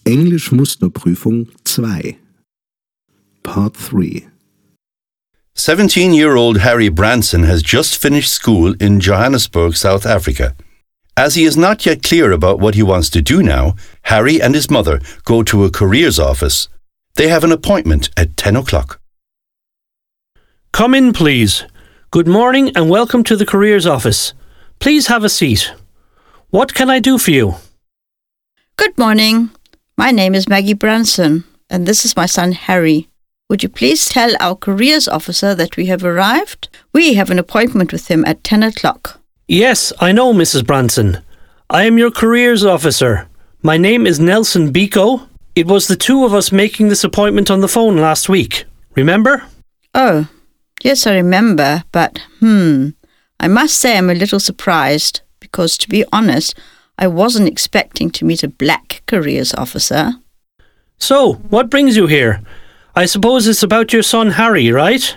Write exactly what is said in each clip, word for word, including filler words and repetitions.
Englisch-Musterprüfung zwei. Part three. seventeen-year-old Harry Branson has just finished school in Johannesburg, South Africa. As he is not yet clear about what he wants to do now, Harry and his mother go to a careers office. They have an appointment at ten o'clock. Come in, please. Good morning and welcome to the careers office. Please have a seat. What can I do for you? Good morning. My name is Maggie Branson, and this is my son Harry. Would you please tell our careers officer that we have arrived? We have an appointment with him at ten o'clock. Yes, I know, Missus Branson. I am your careers officer. My name is Nelson Biko. It was the two of us making this appointment on the phone last week. Remember? Oh, yes, I remember, but, hmm, I must say I'm a little surprised, because, to be honest, I wasn't expecting to meet a black careers officer. So, what brings you here? I suppose it's about your son Harry, right?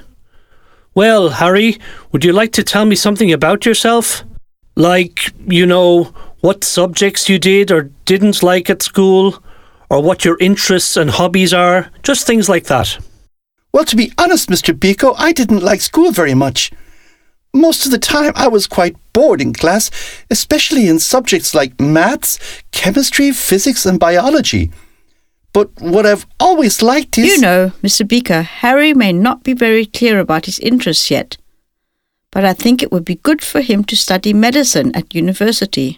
Well, Harry, would you like to tell me something about yourself? Like, you know, what subjects you did or didn't like at school, or what your interests and hobbies are, just things like that. Well, to be honest, Mister Biko, I didn't like school very much. Most of the time I was quite bored in class, especially in subjects like maths, chemistry, physics and biology. But what I've always liked is... You know, Mister Biko, Harry may not be very clear about his interests yet, but I think it would be good for him to study medicine at university.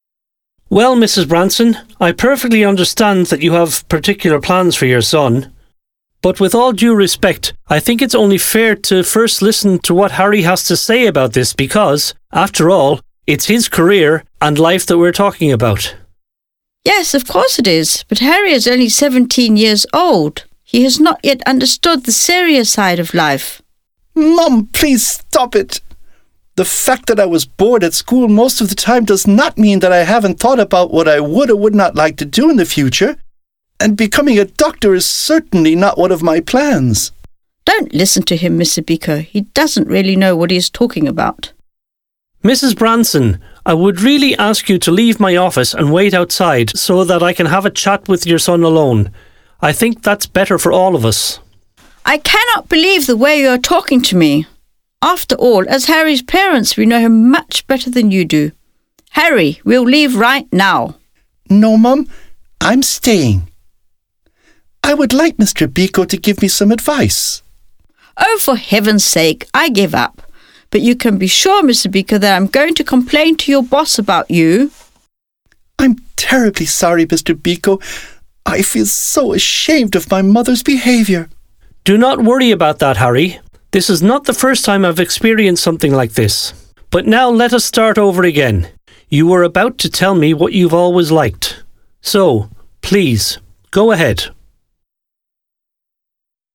Well, Missus Branson, I perfectly understand that you have particular plans for your son. But with all due respect, I think it's only fair to first listen to what Harry has to say about this because, after all, it's his career and life that we're talking about. Yes, of course it is, but Harry is only seventeen years old. He has not yet understood the serious side of life. Mum, please stop it. The fact that I was bored at school most of the time does not mean that I haven't thought about what I would or would not like to do in the future. And becoming a doctor is certainly not one of my plans. Don't listen to him, Mister Biko. He doesn't really know what he is talking about. Missus Branson, I would really ask you to leave my office and wait outside so that I can have a chat with your son alone. I think that's better for all of us. I cannot believe the way you are talking to me. After all, as Harry's parents, we know him much better than you do. Harry, we'll leave right now. No, Mum, I'm staying. I would like Mister Biko to give me some advice. Oh, for heaven's sake, I give up. But you can be sure, Mister Biko, that I'm going to complain to your boss about you. I'm terribly sorry, Mister Biko. I feel so ashamed of my mother's behaviour. Do not worry about that, Harry. This is not the first time I've experienced something like this. But now let us start over again. You were about to tell me what you've always liked. So, please, go ahead.